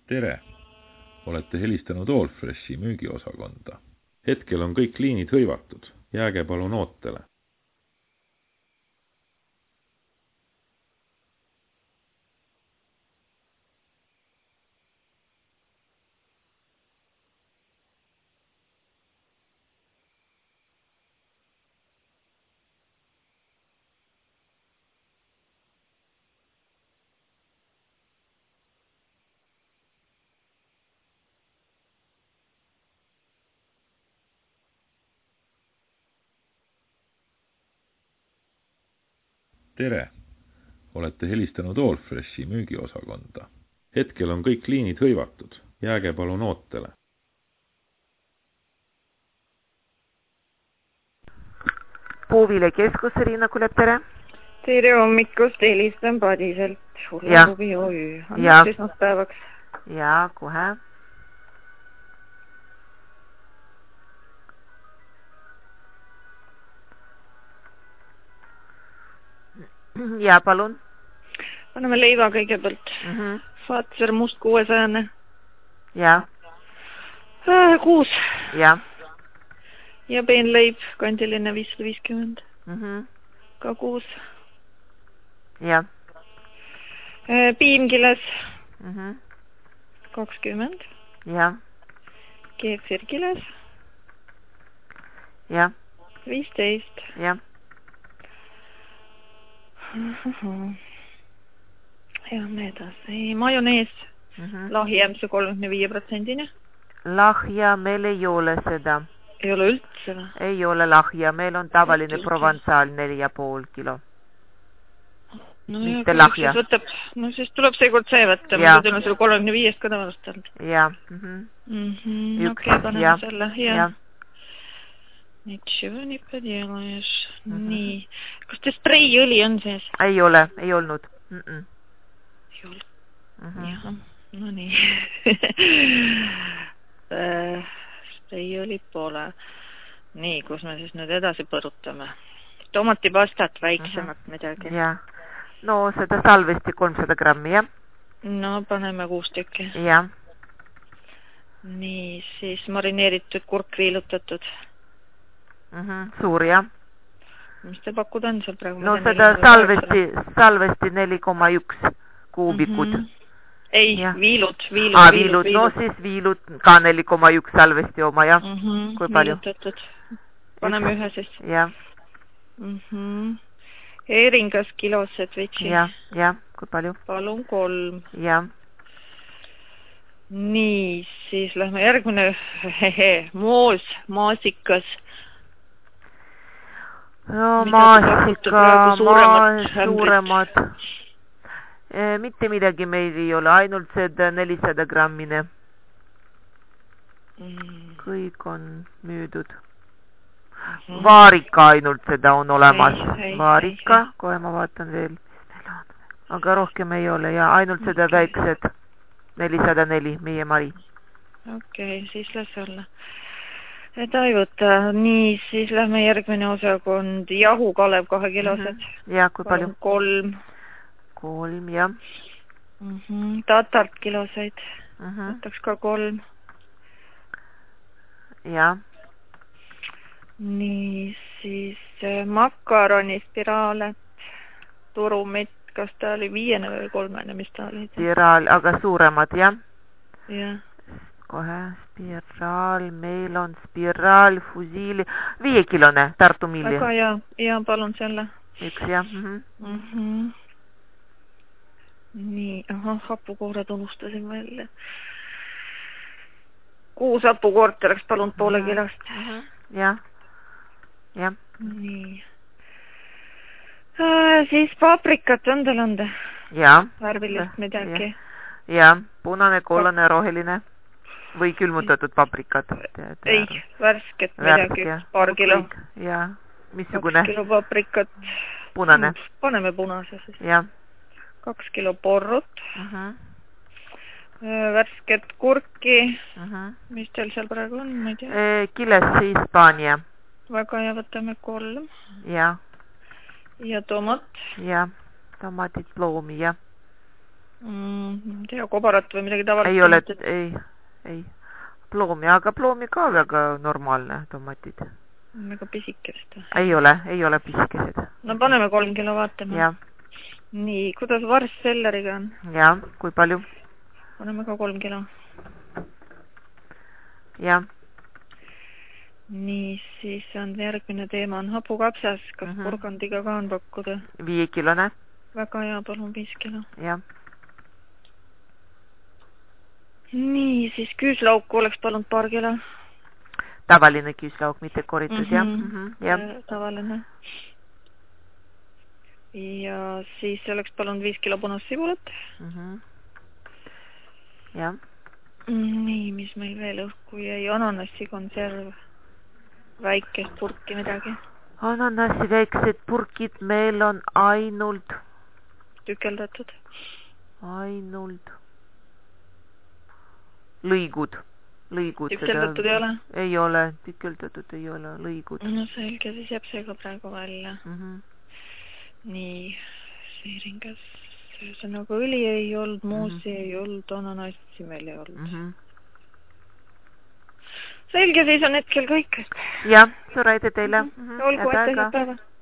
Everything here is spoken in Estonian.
Tere! Olete helistanud Allfreshi müügiosakonda. Hetkel on kõik liinid hõivatud. Jääge palun ootele. Tere! Olete helistanud Allfreshi müügiosakonda. Hetkel on kõik liinid hõivatud. Jääge palun ootele. Puuvile keskus, Riina Kulep, tere! Tere hommikust, helistan Padiselt. Urlakubi OÜ. Annaks esmaspäevaks. Ja, kohe. Ja, palun. Paneme leiva kõigepealt. Faatser must 600. Ja. 6. Ja. Ja peenleib kandiline 550. Ka 6. Ja. Piimkiles 20. Ja. Keefirkiles. Ja. 15. Ja. Ja me edasi. Majonees. Lahjem see 35%. Lahja meil ei ole seda. Ei ole üldse või? Ei ole lahja. Meil on tavaline Provençal 4,5 kilo. No mitte lahja. No siis tuleb seekord see võtta. Ma tõin selle 35 ka tavalist olnud. Ja. Okei, paneme selle. Ja. Nitševa nii podelаешь. Nii. Kas te spreiõli on sees? Ei ole, ei olnud. Ei olnud. Jah, no nii. Spreiõli pole. Nii, kus me siis nüüd edasi põrutame? Tomatipastat väiksemat midagi. Ja. No seda salvesti 300 grammi, jah? No paneme 6 tükki. Ja. Nii, siis marineeritud kurk viilutatud. Suur, jah. Mis te pakud on seal praegu? No seda salvesti 4,1 kuubikud. Ei, viilud. Viilud, no siis viilud ka 4,1 salvesti oma, jah. Kui palju? Viilutatud. Paneme ühe siis. Jah. Eringas kilosed vitsi. Jah, kui palju? Palun 3. Jah. Nii, siis lähme järgmine. Maasikas. No maasika, suuremad. Mitte midagi meil ei ole, ainult seda 400 grammine. Kõik on müüdud. Vaarika ainult seda on olemas. Vaarika, kohe ma vaatan veel. Aga rohkem ei ole ja ainult seda väiksed 404 meie mari. Okei, siis las olla. Ta ei võta. Nii, siis lähme järgmine osakond. Jahu Kalev 2 kilosed. Ja, kui palju? 3. 3, jah. Tatart kiloseid. Võtaks ka 3. Ja. Nii, siis makaroni spiraalet. Turumit, kas ta oli 5 või 3, mis ta oli? Spiraal, aga suuremad, jah? Jah. Kohe spiraal, meil on spiraal, fusiili, 5-kilone Tartu milli. Aga ja palun selle. 1, jah. Nii, hapukoored unustasin välja. 6 hapukoort oleks palun poole kilost. Jah. Nii. Siis paprikat on teil anda? Jah. Värvilist midagi? Jah, punane, kollane, roheline. Või külmutatud paprikat? Ei, värsket midagi, paar kilo. Ja, missugune? 2 kilo paprikat. Punane. Paneme punase siis. Ja. 2 kilo porrut. Värsket kurki. Mis teil seal praegu on, ma ei tea? Kiles Hispaania. Väga hea, võtame 3. Ja. Ja tomat. Ja, tomatit, loomi, ja. ei tea, kobarat või midagi tavalist? Ei ole, ei. Ploomi, aga ploomi ka väga normaalne tomatid. Väga pisikest. Ei ole pisikesed. No paneme 3 kilo vaatame. Ja. Nii, kuidas varsselleriga on? Ja, kui palju? Paneme ka 3 kilo. Ja. Nii, siis on järgmine teema on hapukapsas. Kas purgandiga ka on pakkuda? 5 kilone. Väga hea, palun 5 kilo. Ja. Nii, siis küüslauku oleks palunud 2 kilo. Tavaline küüslauk, mitte koritus, jah? Ja. Tavaline. Ja siis oleks palunud 5 kilo punassibulat. Ja. Nii, mis meil veel õhku jäi? Ananassi konserv. Väikest purki midagi. Ananassi väiksed purkid meil on ainult. Tükeldatud. Ainult. Lõigud. Tükeldatud ei ole? Ei ole, tükeldatud ei ole, lõigud. No selge, siis jääb see ka praegu välja. Nii, siiringas. Ühesõnaga õli ei olnud, muusi ei olnud, ananassi meil ei olnud. Selge, siis on hetkel kõik. Jah, suur aitäh teile. Olgu, aitäh, päeva.